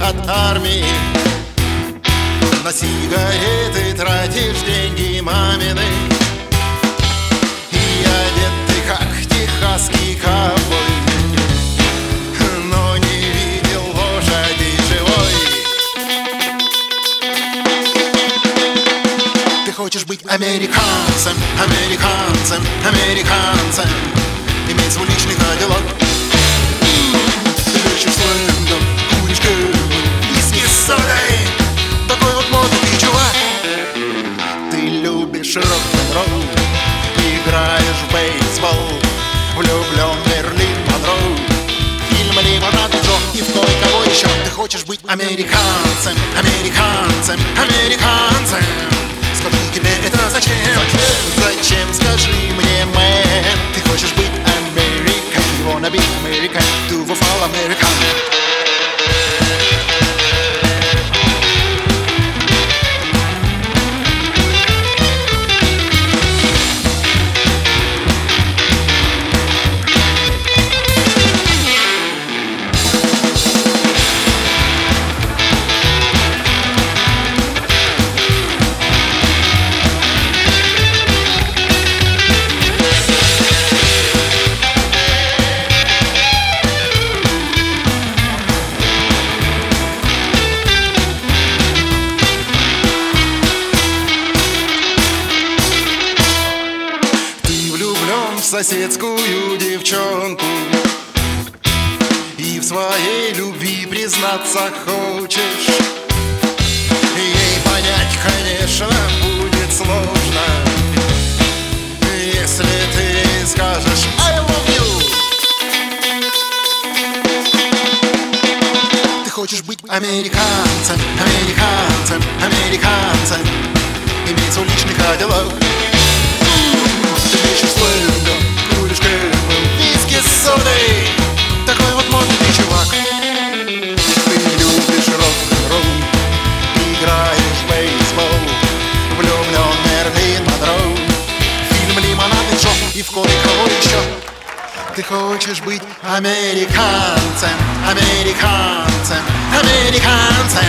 от армии. На сигареты тратишь деньги мамины, и одет ты как техасский ковбой, но не видел лошади живой. Ты хочешь быть американцем, американцем, американцем, иметь свой личный кадиллак. Ты дышишь сленгом, куришь кэбом, виски с содой. Такой вот модный чувак. Ты любишь рок-н-ролл, играешь в бейсбол, влюблен в Мерлин Монро, фильм «Лимонад и Джо» и в кое-кого еще. Ты хочешь быть американцем, американцем, американцем. Скажи, тебе это зачем? Зачем, скажи мне, мэн? Ты хочешь быть American, you wanna be American, do for all American. Соседскую девчонку и в своей любви признаться хочешь. Ей понять, конечно, будет сложно, если ты скажешь I love you. Ты хочешь быть американцем, американцем, американцем, иметь свой личный кадиллак. Ты пишешь сленгом, куришь кэбом, виски с содой. Такой вот модный ты чувак. Ты любишь рок-н-ролл, играешь в бейсбол, влюблен в Мерлин Монро, фильм «Лимонад и Джо» и в кое-кого еще. Ты хочешь быть американцем, американцем, американцем,